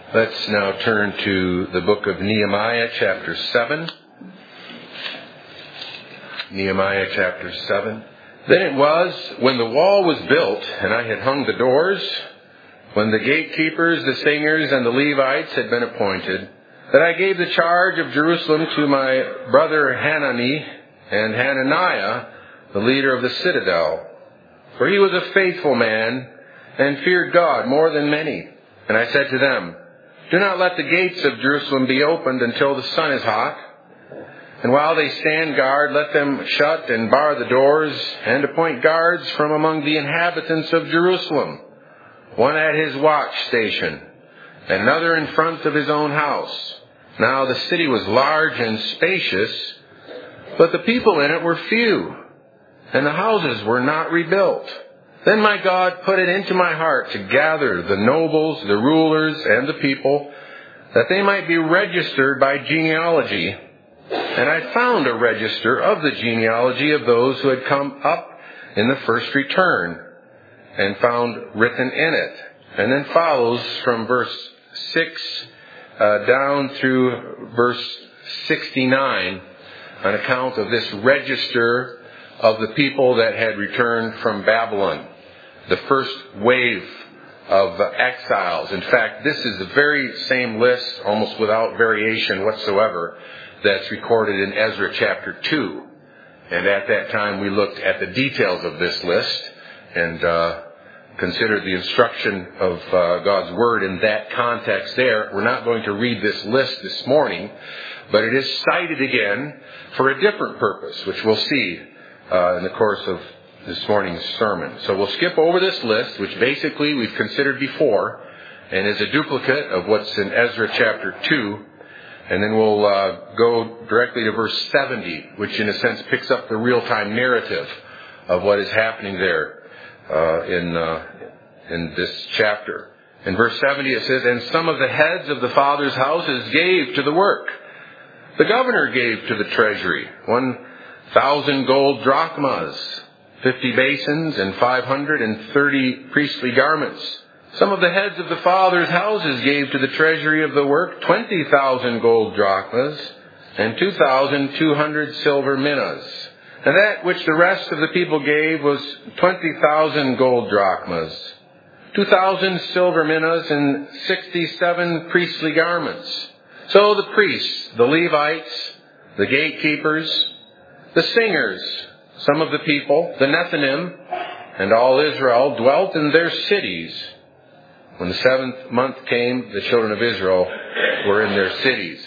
Let's now turn to the book of Nehemiah, chapter 7. Nehemiah, chapter 7. Then it was, when the wall was built, and I had hung the doors, when the gatekeepers, the singers, and the Levites had been appointed, that I gave the charge of Jerusalem to my brother Hanani and Hananiah, the leader of the citadel. For he was a faithful man, and feared God more than many. And I said to them, do not let the gates of Jerusalem be opened until the sun is hot. And while they stand guard, let them shut and bar the doors, and appoint guards from among the inhabitants of Jerusalem, one at his watch station, and another in front of his own house. Now the city was large and spacious, but the people in it were few, and the houses were not rebuilt. Then my God put it into my heart to gather the nobles, the rulers, and the people, that they might be registered by genealogy. And I found a register of the genealogy of those who had come up in the first return, and found written in it. And then follows from verse 6 down through verse 69 an account of this register of the people that had returned from Babylon, the first wave of exiles. In fact, this is the very same list, almost without variation whatsoever, that's recorded in Ezra chapter 2. And at that time we looked at the details of this list and considered the instruction of God's Word in that context there. We're not going to read this list this morning, but it is cited again for a different purpose, which we'll see in the course of this morning's sermon. So we'll skip over this list, which basically we've considered before, and is a duplicate of what's in Ezra chapter 2. And then we'll go directly to verse 70, which in a sense picks up the real-time narrative of what is happening there in this chapter. In verse 70 it says, and some of the heads of the fathers' houses gave to the work. The governor gave to the treasury 1,000 gold drachmas, 50 basins, and 530 priestly garments. Some of the heads of the fathers' houses gave to the treasury of the work 20,000 gold drachmas, and 2,200 silver minas. And that which the rest of the people gave was 20,000 gold drachmas, 2,000 silver minas, and 67 priestly garments. So the priests, the Levites, the gatekeepers, the singers, some of the people, the Nethinim, and all Israel dwelt in their cities. When the 7th month came, the children of Israel were in their cities.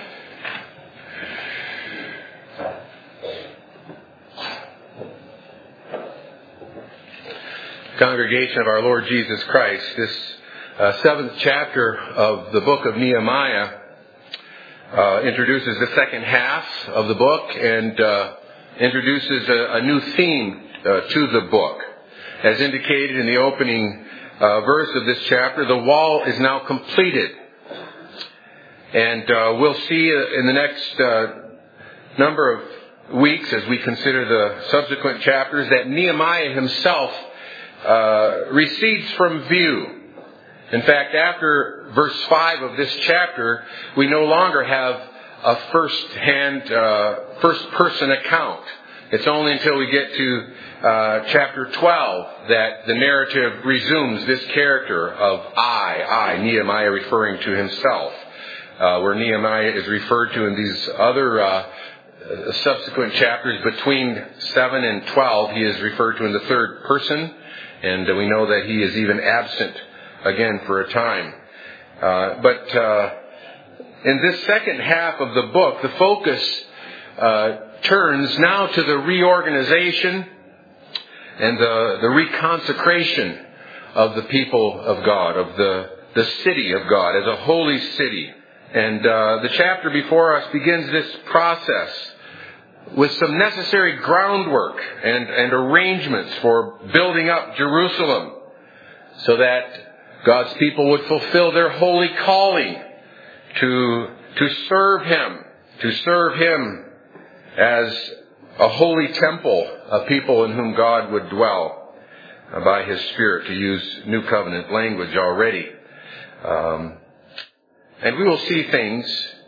Congregation of our Lord Jesus Christ, this 7th chapter of the book of Nehemiah introduces the second half of the book and introduces a new theme to the book. As indicated in the opening verse of this chapter, the wall is now completed. And we'll see in the next number of weeks, as we consider the subsequent chapters, that Nehemiah himself recedes from view. In fact, after verse 5 of this chapter, we no longer have a first-person account. It's only until we get to chapter 12 that the narrative resumes this character of I, Nehemiah referring to himself. Where Nehemiah is referred to in these other subsequent chapters between 7 and 12, he is referred to in the third person, and we know that he is even absent again for a time. But in this second half of the book, the focus turns now to the reorganization and the reconsecration of the people of God, of the city of God as a holy city. And the chapter before us begins this process with some necessary groundwork and arrangements for building up Jerusalem so that God's people would fulfill their holy calling to serve Him as a holy temple, a people in whom God would dwell by His Spirit, to use New Covenant language already. And we will see things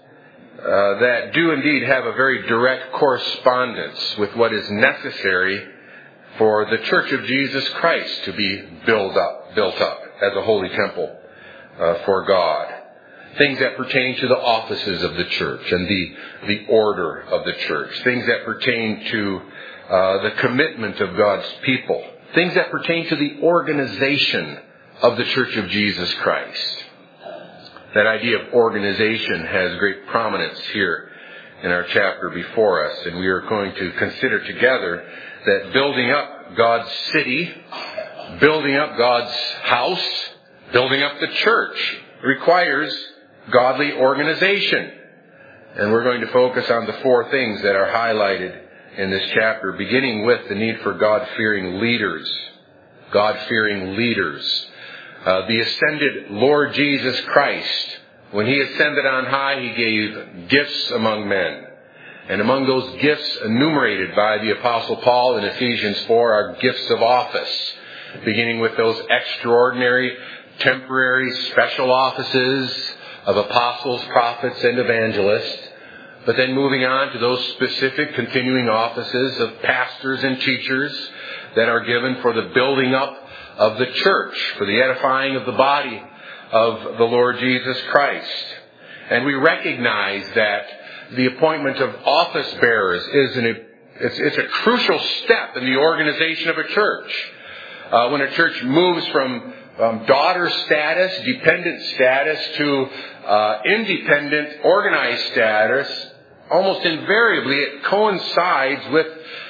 that do indeed have a very direct correspondence with what is necessary for the Church of Jesus Christ to be built up as a holy temple for God. Things that pertain to the offices of the church and the order of the church. Things that pertain to the commitment of God's people. Things that pertain to the organization of the Church of Jesus Christ. That idea of organization has great prominence here in our chapter before us, and we are going to consider together that building up God's city, building up God's house, building up the church requires godly organization. And we're going to focus on the four things that are highlighted in this chapter, beginning with the need for God-fearing leaders. God-fearing leaders. The ascended Lord Jesus Christ, when He ascended on high, He gave gifts among men. And among those gifts enumerated by the Apostle Paul in Ephesians 4 are gifts of office, beginning with those extraordinary, temporary, special offices of apostles, prophets, and evangelists, but then moving on to those specific continuing offices of pastors and teachers that are given for the building up of the church, for the edifying of the body of the Lord Jesus Christ. And we recognize that the appointment of office bearers it's a crucial step in the organization of a church. When a church moves from daughter status, dependent status, to independent, organized status, almost invariably it coincides with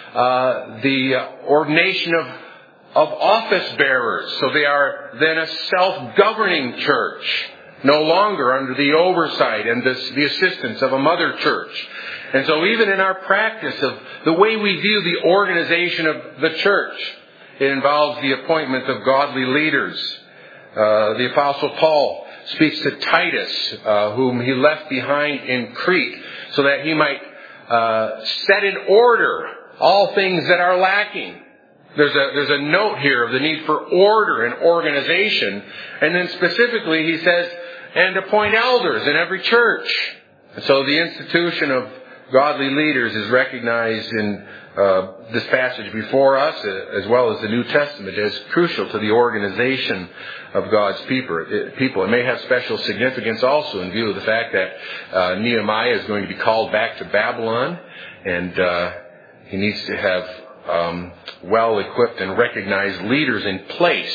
the ordination of office bearers. So they are then a self-governing church, no longer under the oversight and the assistance of a mother church. And so even in our practice of the way we view the organization of the church, it involves the appointment of godly leaders. The Apostle Paul speaks to Titus, whom he left behind in Crete, so that he might set in order all things that are lacking. There's a note here of the need for order and organization. And then specifically he says, and appoint elders in every church. And so the institution of godly leaders is recognized in this passage before us, as well as the New Testament, as crucial to the organization of God's people. It may have special significance also in view of the fact that Nehemiah is going to be called back to Babylon, and he needs to have well-equipped and recognized leaders in place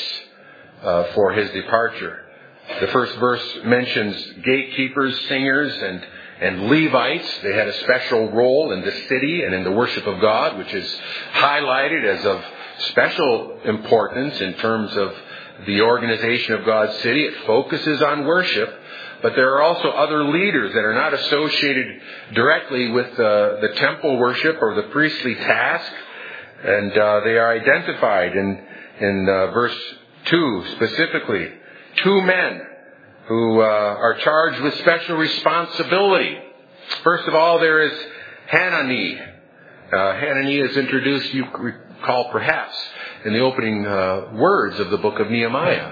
for his departure. The first verse mentions gatekeepers, singers, and Levites. They had a special role in the city and in the worship of God, which is highlighted as of special importance in terms of the organization of God's city. It focuses on worship, but there are also other leaders that are not associated directly with the temple worship or the priestly task, and they are identified in verse 2 specifically. 2 men who are charged with special responsibility. First of all, there is Hanani. Hanani is introduced, you recall perhaps, in the opening words of the book of Nehemiah,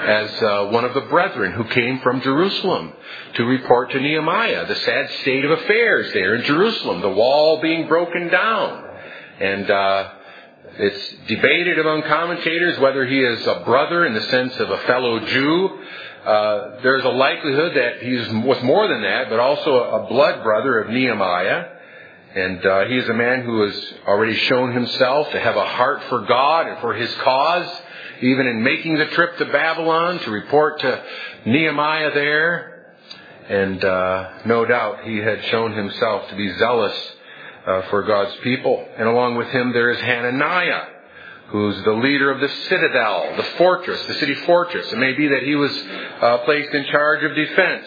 as one of the brethren who came from Jerusalem to report to Nehemiah the sad state of affairs there in Jerusalem, the wall being broken down. And it's debated among commentators whether he is a brother in the sense of a fellow Jew. There's a likelihood that he was more than that, but also a blood brother of Nehemiah. And he is a man who has already shown himself to have a heart for God and for his cause, even in making the trip to Babylon to report to Nehemiah there. And no doubt he had shown himself to be zealous for God's people. And along with him there is Hananiah, who's the leader of the citadel, the fortress, the city fortress. It may be that he was placed in charge of defense.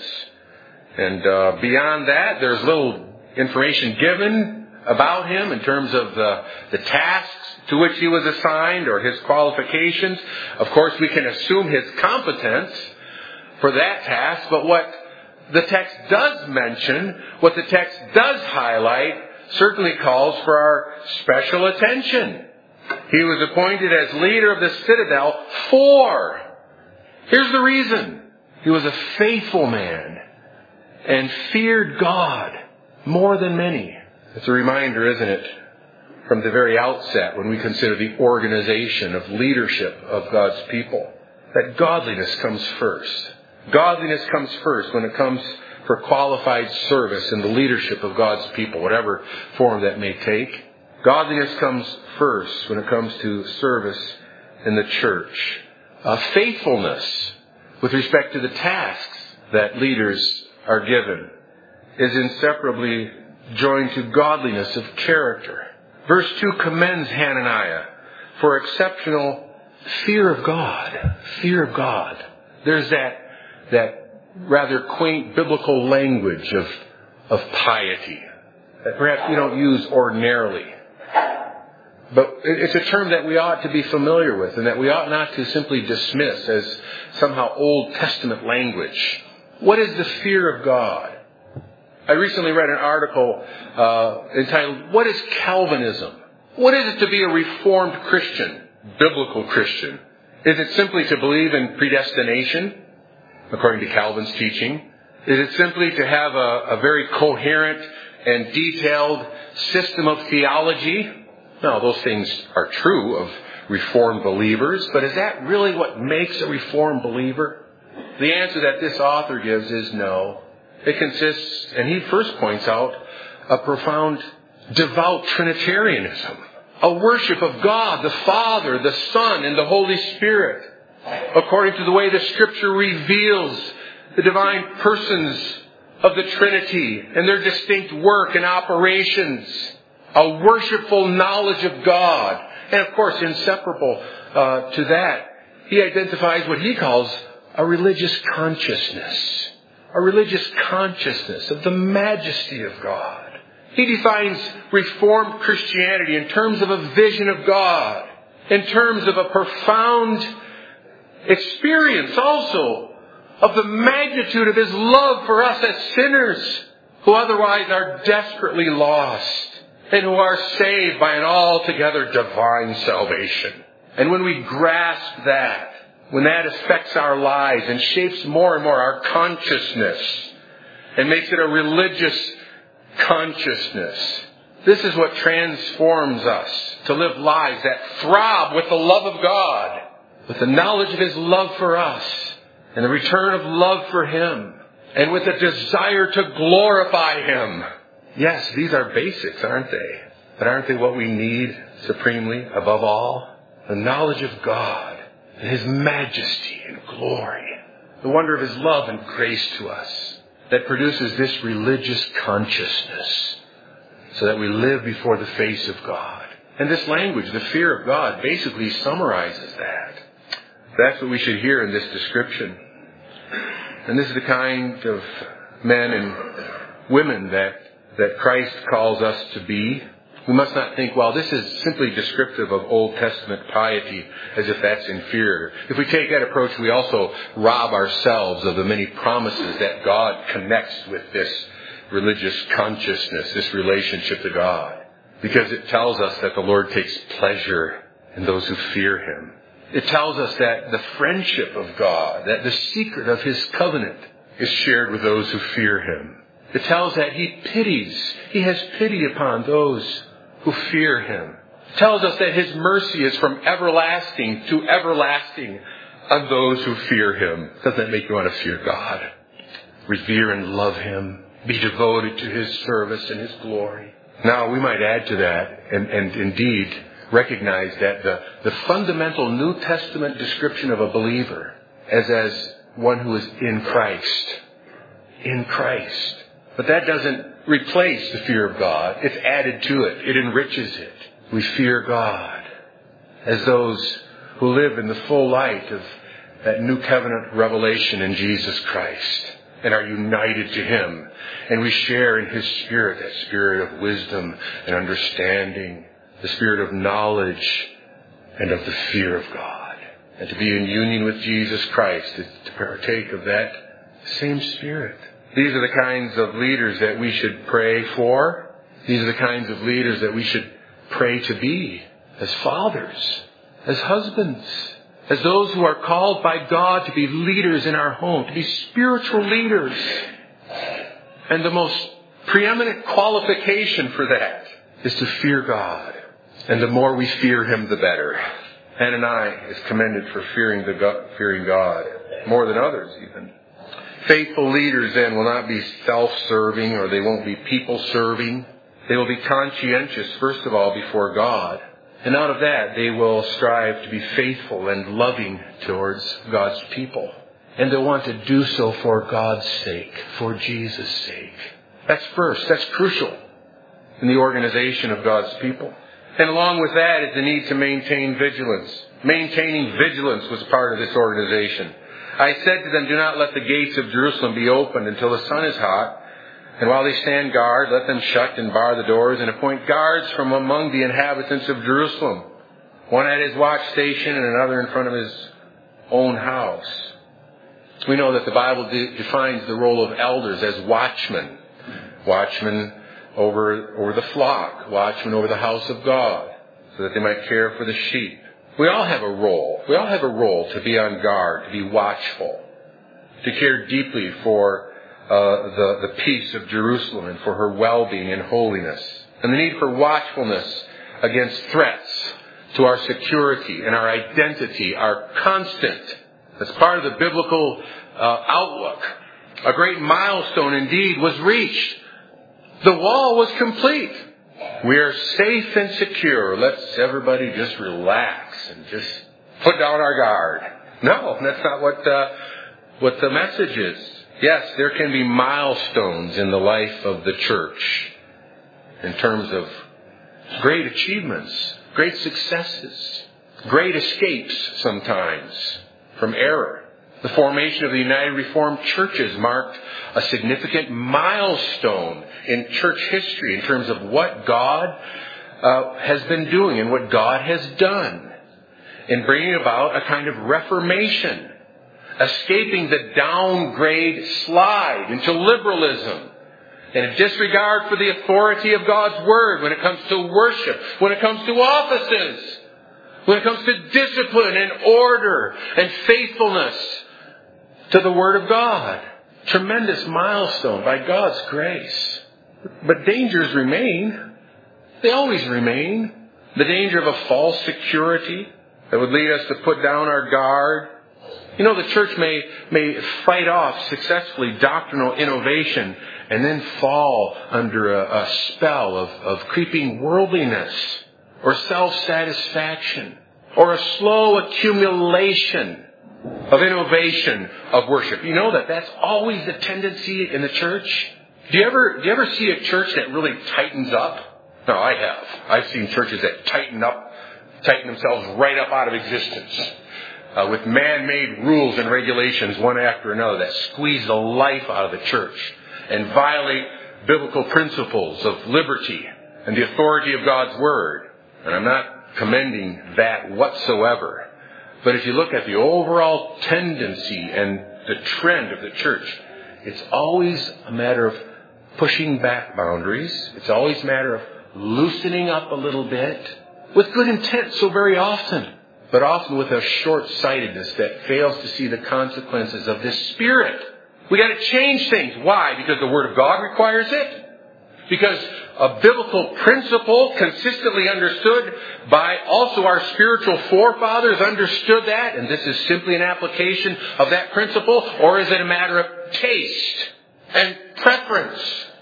And beyond that, there's little information given about him in terms of the tasks to which he was assigned or his qualifications. Of course, we can assume his competence for that task, but what the text does mention, what the text does highlight, certainly calls for our special attention. He was appointed as leader of the citadel here's the reason. He was a faithful man and feared God more than many. It's a reminder, isn't it, from the very outset when we consider the organization of leadership of God's people, that godliness comes first. Godliness comes first when it comes for qualified service in the leadership of God's people, whatever form that may take. Godliness comes first when it comes to service in the church. Faithfulness with respect to the tasks that leaders are given is inseparably joined to godliness of character. Verse 2 commends Hananiah for exceptional fear of God. Fear of God. There's that rather quaint biblical language of piety that perhaps we don't use ordinarily. But it's a term that we ought to be familiar with and that we ought not to simply dismiss as somehow Old Testament language. What is the fear of God? I recently read an article entitled, "What is Calvinism?" What is it to be a Reformed Christian, biblical Christian? Is it simply to believe in predestination, according to Calvin's teaching? Is it simply to have a very coherent and detailed system of theology? No, those things are true of Reformed believers, but is that really what makes a Reformed believer? The answer that this author gives is no. It consists, and he first points out, a profound devout Trinitarianism, a worship of God, the Father, the Son, and the Holy Spirit, according to the way the Scripture reveals the divine persons of the Trinity and their distinct work and operations, a worshipful knowledge of God. And of course, inseparable to that, he identifies what he calls a religious consciousness. A religious consciousness of the majesty of God. He defines Reformed Christianity in terms of a vision of God, in terms of a profound experience also of the magnitude of His love for us as sinners who otherwise are desperately lost and who are saved by an altogether divine salvation. And when we grasp that, when that affects our lives and shapes more and more our consciousness and makes it a religious consciousness, this is what transforms us to live lives that throb with the love of God, with the knowledge of His love for us and the return of love for Him, and with a desire to glorify Him. Yes, these are basics, aren't they? But aren't they what we need supremely above all? The knowledge of God, and His majesty and glory, the wonder of His love and grace to us, that produces this religious consciousness so that we live before the face of God. And this language, the fear of God, basically summarizes that. That's what we should hear in this description. And this is the kind of men and women that Christ calls us to be. We must not think, well, this is simply descriptive of Old Testament piety, as if that's inferior. If we take that approach, we also rob ourselves of the many promises that God connects with this religious consciousness, this relationship to God. Because it tells us that the Lord takes pleasure in those who fear Him. It tells us that the friendship of God, that the secret of His covenant is shared with those who fear Him. It tells that He has pity upon those who fear Him. It tells us that His mercy is from everlasting to everlasting on those who fear Him. Doesn't that make you want to fear God? Revere and love Him. Be devoted to His service and His glory. Now, we might add to that, and indeed recognize that the fundamental New Testament description of a believer as one who is in Christ. In Christ. But that doesn't replace the fear of God. It's added to it. It enriches it. We fear God as those who live in the full light of that new covenant revelation in Jesus Christ and are united to Him. And we share in His Spirit, that Spirit of wisdom and understanding, the Spirit of knowledge and of the fear of God. And to be in union with Jesus Christ is to partake of that same Spirit. These are the kinds of leaders that we should pray for. These are the kinds of leaders that we should pray to be as fathers, as husbands, as those who are called by God to be leaders in our home, to be spiritual leaders. And the most preeminent qualification for that is to fear God. And the more we fear Him, the better. Hananiah is commended for fearing God, more than others even. Faithful leaders then will not be self-serving, or they won't be people-serving. They will be conscientious, first of all, before God. And out of that, they will strive to be faithful and loving towards God's people. And they'll want to do so for God's sake, for Jesus' sake. That's first. That's crucial in the organization of God's people. And along with that is the need to maintain vigilance. Maintaining vigilance was part of this organization. I said to them, do not let the gates of Jerusalem be opened until the sun is hot. And while they stand guard, let them shut and bar the doors and appoint guards from among the inhabitants of Jerusalem. One at his watch station and another in front of his own house. We know that the Bible defines the role of elders as watchmen. Watchmen over the flock. Watchmen over the house of God. So that they might care for the sheep. We all have a role. We all have a role to be on guard, to be watchful. To care deeply for the peace of Jerusalem and for her well-being and holiness. And the need for watchfulness against threats to our security and our identity are constant. That's part of the biblical outlook. A great milestone indeed was reached. The wall was complete. We are safe and secure. Let's everybody just relax and just put down our guard. No, that's not what the message is. Yes, there can be milestones in the life of the church in terms of great achievements, great successes, great escapes sometimes from error. The formation of the United Reformed Churches marked a significant milestone in church history in terms of what God has been doing and what God has done in bringing about a kind of reformation. Escaping the downgrade slide into liberalism and a disregard for the authority of God's Word when it comes to worship, when it comes to offices, when it comes to discipline and order and faithfulness to the Word of God. Tremendous milestone by God's grace. But dangers remain. They always remain. The danger of a false security that would lead us to put down our guard. You know, the church may fight off successfully doctrinal innovation and then fall under a spell of creeping worldliness or self-satisfaction or a slow accumulation of innovation of worship. You know that's always the tendency in the church. Do you ever see a church that really tightens up? No, I have. I've seen churches that tighten themselves right up out of existence. With man-made rules and regulations one after another that squeeze the life out of the church and violate biblical principles of liberty and the authority of God's Word. And I'm not commending that whatsoever. But if you look at the overall tendency and the trend of the church, it's always a matter of pushing back boundaries. It's always a matter of loosening up a little bit with good intent so very often. But often with a short-sightedness that fails to see the consequences of this spirit. We got to change things. Why? Because the Word of God requires it? Because a biblical principle consistently understood by also our spiritual forefathers understood that, and this is simply an application of that principle, or is it a matter of taste and preference?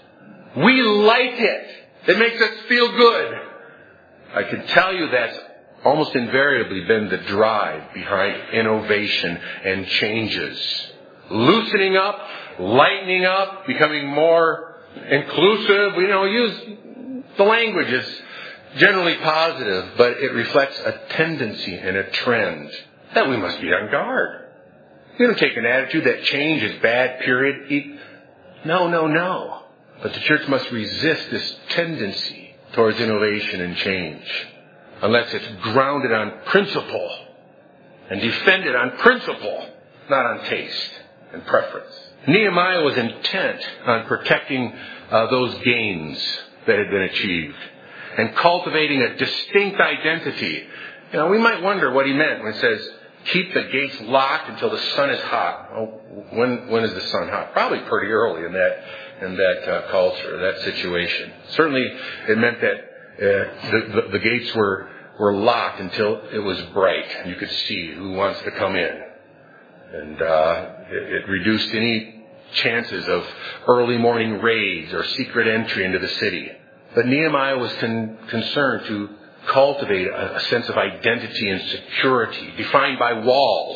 We like it. It makes us feel good. I can tell you that's almost invariably been the drive behind innovation and changes. Loosening up, lightening up, becoming more inclusive. We use the language is generally positive, but it reflects a tendency and a trend that we must be on guard. We don't take an attitude that change is bad, period. No. But the church must resist this tendency towards innovation and change. Unless it's grounded on principle and defended on principle, not on taste and preference. Nehemiah was intent on protecting those gains that had been achieved and cultivating a distinct identity. We might wonder what he meant when it says keep the gates locked until the sun is hot. Oh, when is the sun hot? Probably pretty early in that culture, that situation. Certainly, it meant that the gates were locked until it was bright. You could see who wants to come in, and it reduced any chances of early morning raids or secret entry into the city. But Nehemiah was concerned to cultivate a sense of identity and security, defined by walls,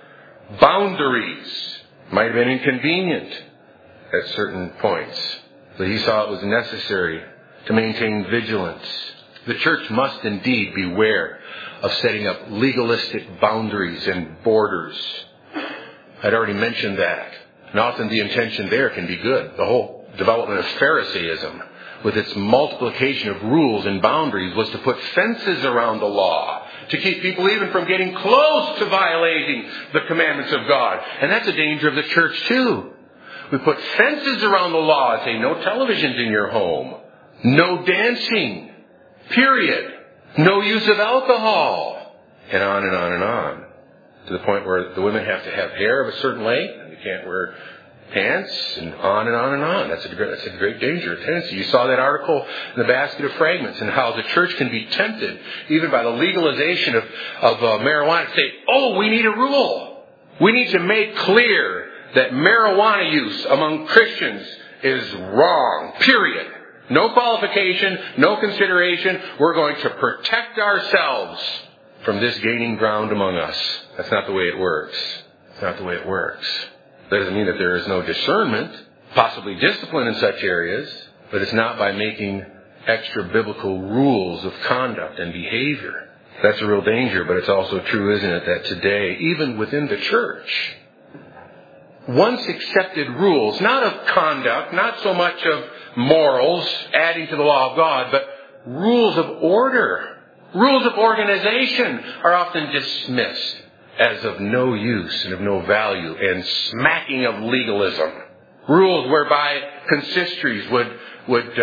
boundaries. Might have been inconvenient at certain points, but he saw it was necessary to maintain vigilance. The church must indeed beware of setting up legalistic boundaries and borders. I'd already mentioned that. And often the intention there can be good. The whole development of Pharisaism, with its multiplication of rules and boundaries, was to put fences around the law, to keep people even from getting close to violating the commandments of God. And that's a danger of the church too. We put fences around the law and say, no televisions in your home, no dancing, period, no use of alcohol, and on and on and on, to the point where the women have to have hair of a certain length, and they can't wear pants, and on and on and on. That's a great danger, a tendency. You saw that article in the Basket of Fragments, and how the church can be tempted, even by the legalization of marijuana, to say, oh, we need a rule. We need to make clear that marijuana use among Christians is wrong, period. No qualification, no consideration. We're going to protect ourselves from this gaining ground among us. That's not the way it works. It's not the way it works. That doesn't mean that there is no discernment, possibly discipline in such areas, but it's not by making extra biblical rules of conduct and behavior. That's a real danger, but it's also true, isn't it, that today, even within the church, once accepted rules, not of conduct, not so much of morals, adding to the law of God, but rules of order, rules of organization, are often dismissed as of no use and of no value, and smacking of legalism. Rules whereby consistories would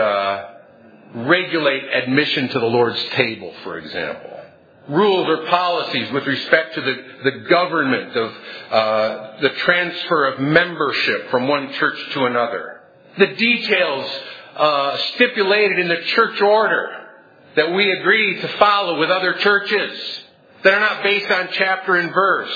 regulate admission to the Lord's table, for example. Rules or policies with respect to the government of the transfer of membership from one church to another. The details stipulated in the church order that we agree to follow with other churches, that are not based on chapter and verse,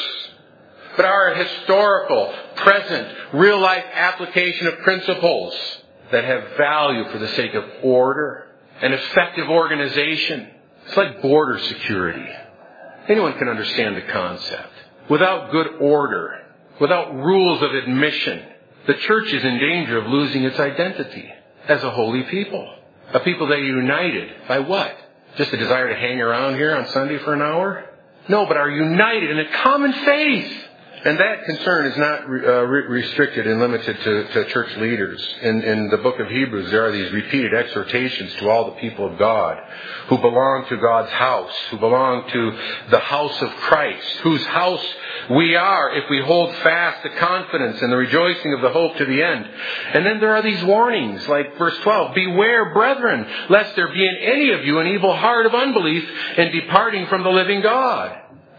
but are a historical, present, real-life application of principles that have value for the sake of order and effective organization. It's like border security. Anyone can understand the concept. Without good order, without rules of admission, the church is in danger of losing its identity as a holy people. A people that are united by what? Just a desire to hang around here on Sunday for an hour? No, but are united in a common faith. And that concern is not restricted and limited to church leaders. In the book of Hebrews, there are these repeated exhortations to all the people of God who belong to God's house, who belong to the house of Christ, whose house we are if we hold fast the confidence and the rejoicing of the hope to the end. And then there are these warnings, like verse 12, beware, brethren, lest there be in any of you an evil heart of unbelief in departing from the living God.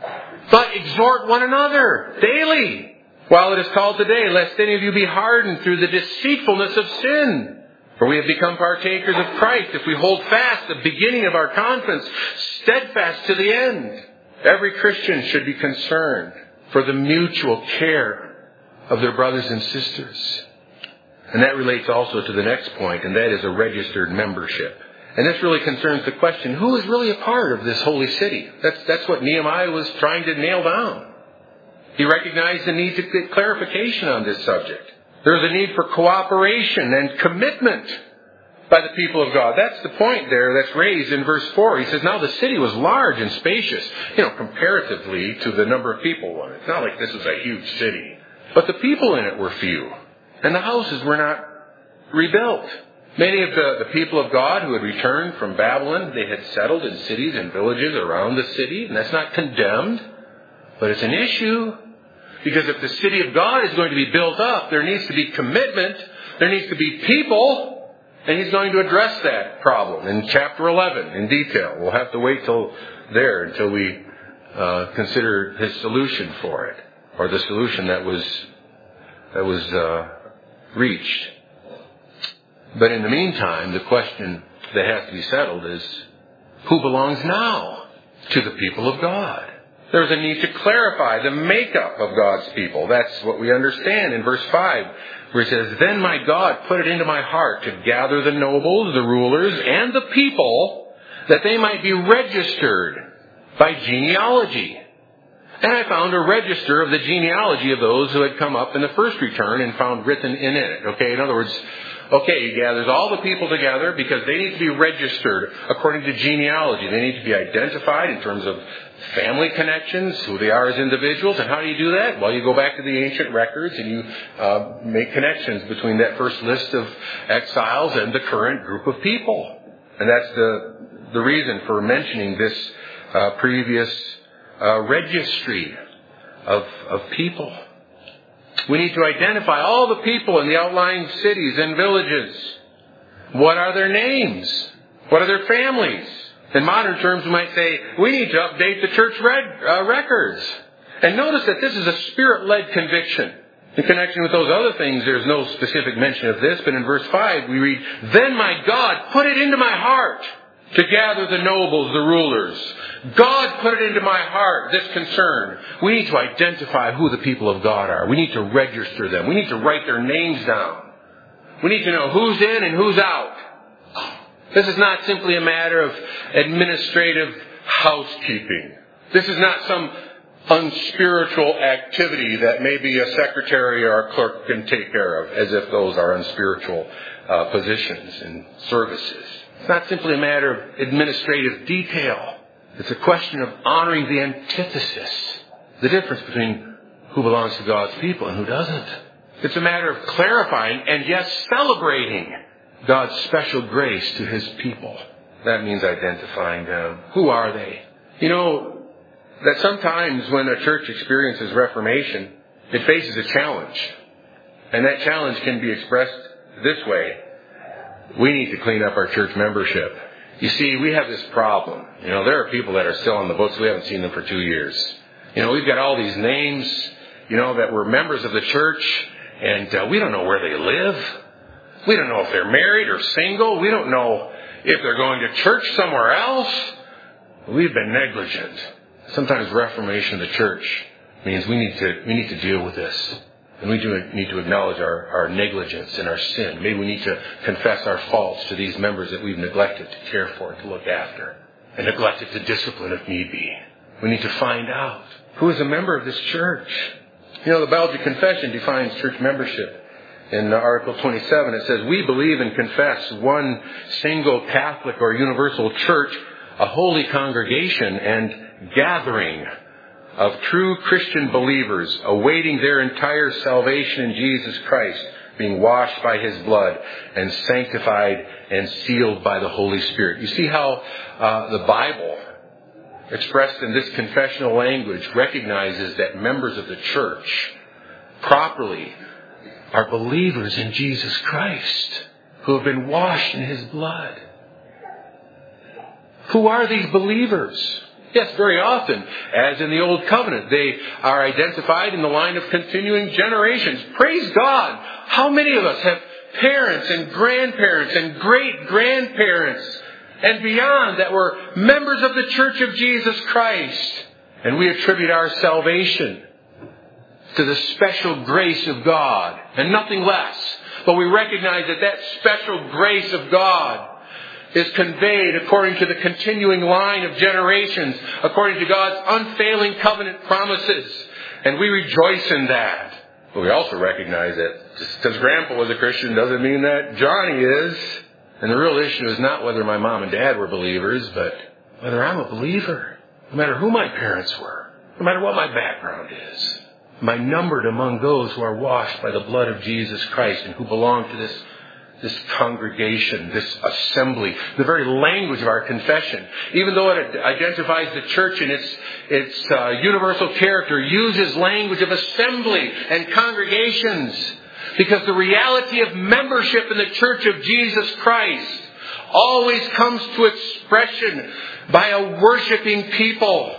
But exhort one another daily, while it is called today, lest any of you be hardened through the deceitfulness of sin. For we have become partakers of Christ if we hold fast the beginning of our confidence, steadfast to the end. Every Christian should be concerned for the mutual care of their brothers and sisters. And that relates also to the next point, and that is a registered membership. And this really concerns the question, who is really a part of this holy city? That's what Nehemiah was trying to nail down. He recognized the need to get clarification on this subject. There's a need for cooperation and commitment by the people of God. That's the point there that's raised in verse 4. He says, now the city was large and spacious, comparatively to the number of people on it. It's not like this was a huge city. But the people in it were few, and the houses were not rebuilt. Many of the people of God who had returned from Babylon, they had settled in cities and villages around the city. And that's not condemned, but it's an issue. Because if the city of God is going to be built up, there needs to be commitment. There needs to be people. And he's going to address that problem in chapter 11 in detail. We'll have to wait until we consider his solution for it, or the solution that was reached. But in the meantime, the question that has to be settled is, who belongs now to the people of God? There's a need to clarify the makeup of God's people. That's what we understand in verse 5, where it says, "Then my God put it into my heart to gather the nobles, the rulers, and the people, that they might be registered by genealogy. And I found a register of the genealogy of those who had come up in the first return and found written in it." Okay, in other words, he gathers all the people together because they need to be registered according to genealogy. They need to be identified in terms of family connections, who they are as individuals. And how do you do that? Well, you go back to the ancient records and you make connections between that first list of exiles and the current group of people. And that's the reason for mentioning this previous registry of people. We need to identify all the people in the outlying cities and villages. What are their names? What are their families? In modern terms, we might say, we need to update the church records. And notice that this is a Spirit-led conviction. In connection with those other things, there's no specific mention of this, but in verse 5 we read, "Then my God put it into my heart to gather the nobles, the rulers." God put it into my heart, this concern. We need to identify who the people of God are. We need to register them. We need to write their names down. We need to know who's in and who's out. This is not simply a matter of administrative housekeeping. This is not some unspiritual activity that maybe a secretary or a clerk can take care of, as if those are unspiritual positions and services. It's not simply a matter of administrative detail. It's a question of honoring the antithesis, the difference between who belongs to God's people and who doesn't. It's a matter of clarifying and, yes, celebrating God's special grace to His people. That means identifying them. Who are they? You know, that sometimes when a church experiences Reformation, it faces a challenge. And that challenge can be expressed this way. We need to clean up our church membership. You see, we have this problem. You know, there are people that are still on the books. We haven't seen them for 2 years. You know, we've got all these names, that were members of the church, and we don't know where they live. We don't know if they're married or single. We don't know if they're going to church somewhere else. We've been negligent. Sometimes reformation of the church means we need to deal with this. And we do need to acknowledge our negligence and our sin. Maybe we need to confess our faults to these members that we've neglected to care for and to look after, and neglected to discipline if need be. We need to find out who is a member of this church. The Belgian Confession defines church membership. In Article 27, it says, "We believe and confess one single Catholic or universal church, a holy congregation and gathering of true Christian believers, awaiting their entire salvation in Jesus Christ, being washed by His blood and sanctified and sealed by the Holy Spirit." You see how the Bible, expressed in this confessional language, recognizes that members of the church properly are believers in Jesus Christ, who have been washed in His blood. Who are these believers? Yes, very often, as in the Old Covenant, they are identified in the line of continuing generations. Praise God! How many of us have parents and grandparents and great-grandparents and beyond that were members of the Church of Jesus Christ? And we attribute our salvation to the special grace of God and nothing less. But we recognize that special grace of God is conveyed according to the continuing line of generations, according to God's unfailing covenant promises. And we rejoice in that. But we also recognize that just because Grandpa was a Christian doesn't mean that Johnny is. And the real issue is not whether my mom and dad were believers, but whether I'm a believer. No matter who my parents were, no matter what my background is. Am I numbered among those who are washed by the blood of Jesus Christ and who belong to this congregation, this assembly, the very language of our confession, even though it identifies the church in its universal character, uses language of assembly and congregations, because the reality of membership in the Church of Jesus Christ always comes to expression by a worshiping people,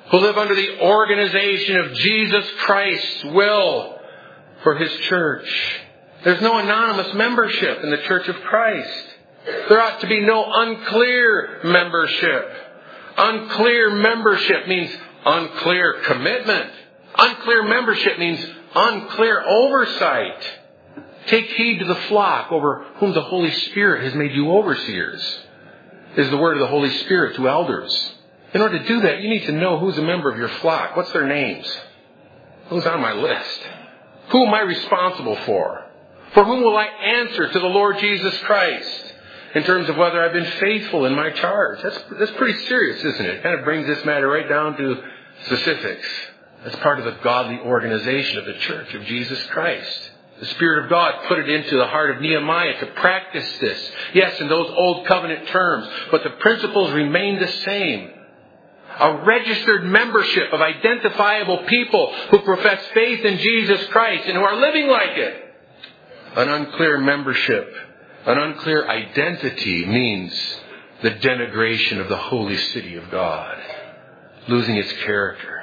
who live under the organization of Jesus Christ's will for His church. There's no anonymous membership in the Church of Christ. There ought to be no unclear membership. Unclear membership means unclear commitment. Unclear membership means unclear oversight. Take heed to the flock over whom the Holy Spirit has made you overseers, is the word of the Holy Spirit to elders. In order to do that, you need to know who's a member of your flock. What's their names? Who's on my list? Who am I responsible for? For whom will I answer to the Lord Jesus Christ in terms of whether I've been faithful in my charge? That's pretty serious, isn't it? It kind of brings this matter right down to specifics. That's part of the godly organization of the Church of Jesus Christ. The Spirit of God put it into the heart of Nehemiah to practice this. Yes, in those old covenant terms, but the principles remain the same. A registered membership of identifiable people who profess faith in Jesus Christ and who are living like it. An unclear membership, an unclear identity means the denigration of the holy city of God, losing its character.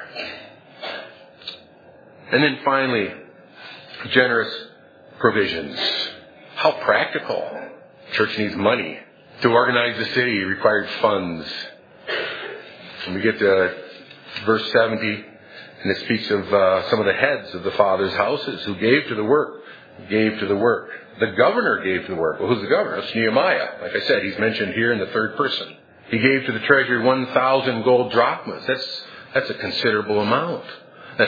And then finally, generous provisions. How practical. Church needs money. To organize the city required funds. And we get to verse 70, and it speaks of some of the heads of the fathers' houses who gave to the work. Gave to the work. The governor gave to the work. Well, who's the governor? It's Nehemiah. Like I said, he's mentioned here in the third person. He gave to the treasury 1,000 gold drachmas. That's a considerable amount. That's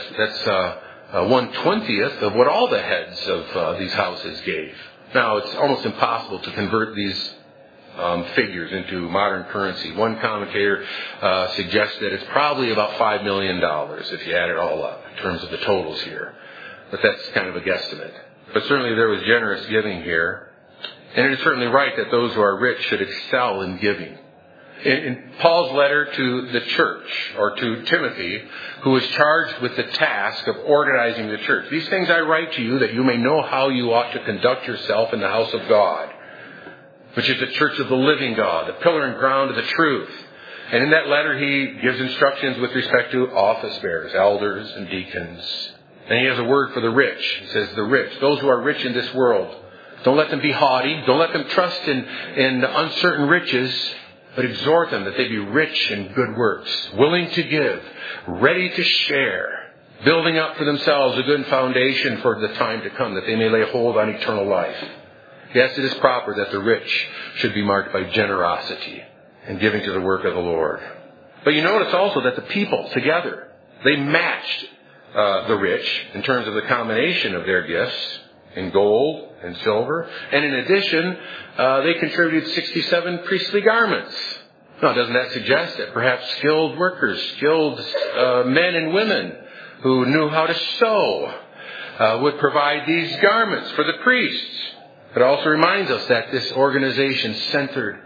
1/20th of what all the heads of these houses gave. Now, it's almost impossible to convert these figures into modern currency. One commentator suggests that it's probably about $5 million if you add it all up in terms of the totals here. But that's kind of a guesstimate. But certainly there was generous giving here. And it is certainly right that those who are rich should excel in giving. In Paul's letter to the church, or to Timothy, who was charged with the task of organizing the church, these things I write to you that you may know how you ought to conduct yourself in the house of God, which is the church of the living God, the pillar and ground of the truth. And in that letter he gives instructions with respect to office bearers, elders, and deacons. And he has a word for the rich. He says the rich, those who are rich in this world. Don't let them be haughty. Don't let them trust in uncertain riches, but exhort them that they be rich in good works, willing to give, ready to share, building up for themselves a good foundation for the time to come, that they may lay hold on eternal life. Yes, it is proper that the rich should be marked by generosity and giving to the work of the Lord. But you notice also that the people together, they matched the rich in terms of the combination of their gifts in gold and silver. And in addition, they contributed 67 priestly garments. Now, doesn't that suggest that perhaps skilled workers, skilled men and women who knew how to sew would provide these garments for the priests? It also reminds us that this organization centered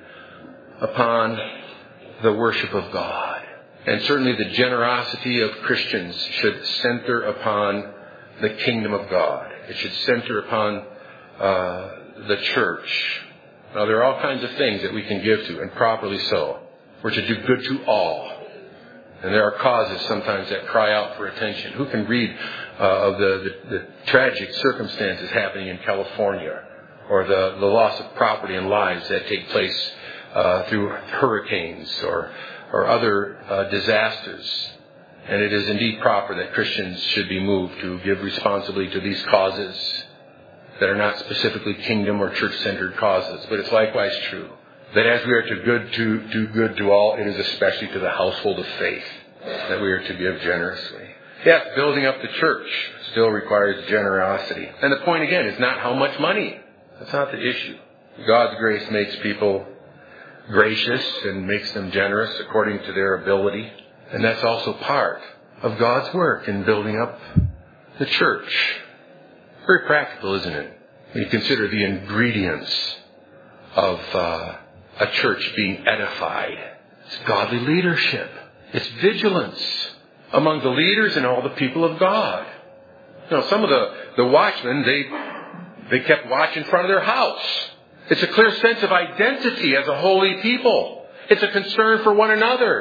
upon the worship of God. And certainly the generosity of Christians should center upon the kingdom of God. It should center upon the church. Now, there are all kinds of things that we can give to, and properly so. We're to do good to all. And there are causes sometimes that cry out for attention. Who can read of the tragic circumstances happening in California, or the loss of property and lives that take place through hurricanes or other disasters? And it is indeed proper that Christians should be moved to give responsibly to these causes that are not specifically kingdom or church-centered causes. But it's likewise true that as we are to do good to all, it is especially to the household of faith that we are to give generously. Yes, building up the church still requires generosity. And the point again is not how much money. That's not the issue. God's grace makes people gracious and makes them generous according to their ability. And that's also part of God's work in building up the church. Very practical, isn't it? When you consider the ingredients of a church being edified. It's godly leadership. It's vigilance among the leaders and all the people of God. You know, some of the watchmen, they kept watch in front of their house. It's a clear sense of identity as a holy people. It's a concern for one another.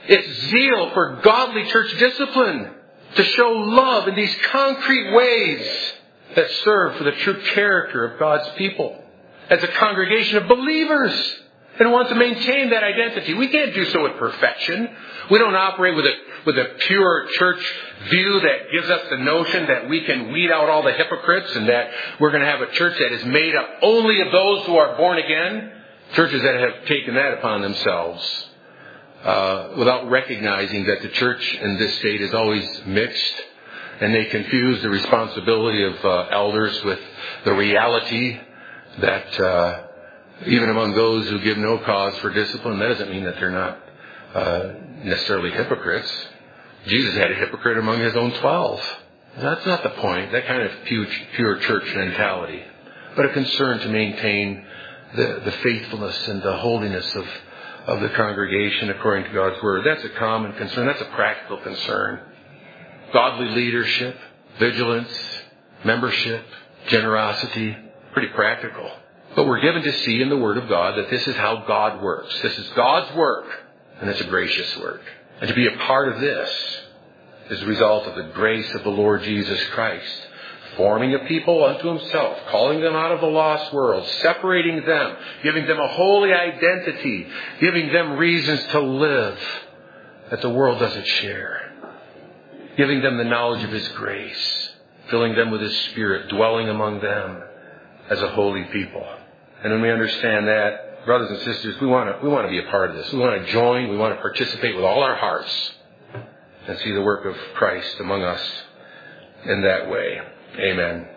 It's zeal for godly church discipline, to show love in these concrete ways that serve for the true character of God's people as a congregation of believers and want to maintain that identity. We can't do so with perfection. We don't operate with a pure church view that gives us the notion that we can weed out all the hypocrites and that we're going to have a church that is made up only of those who are born again. Churches that have taken that upon themselves without recognizing that the church in this state is always mixed, and they confuse the responsibility of elders with the reality that even among those who give no cause for discipline, that doesn't mean that they're not necessarily hypocrites. Jesus had a hypocrite among his own 12. That's not the point, that kind of pure church mentality, but a concern to maintain the faithfulness and the holiness of the congregation according to God's Word. That's a common concern. That's a practical concern. Godly leadership, vigilance, membership, generosity, pretty practical. But we're given to see in the Word of God that this is how God works. This is God's work, and it's a gracious work. And to be a part of this is the result of the grace of the Lord Jesus Christ, forming a people unto himself, calling them out of the lost world, separating them, giving them a holy identity, giving them reasons to live that the world doesn't share, giving them the knowledge of his grace, filling them with his Spirit, dwelling among them as a holy people. And when we understand that, brothers and sisters, we want to be a part of this. We want to join. We want to participate with all our hearts and see the work of Christ among us in that way. Amen.